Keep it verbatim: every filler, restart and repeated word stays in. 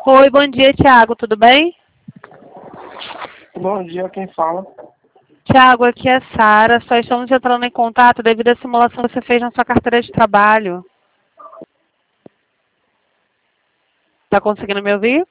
Oi, bom dia, Thiago, tudo bem? Bom dia, quem fala? Thiago, aqui é a Sara, só estamos entrando em contato devido à simulação que você fez na sua carteira de trabalho. Tá conseguindo me ouvir?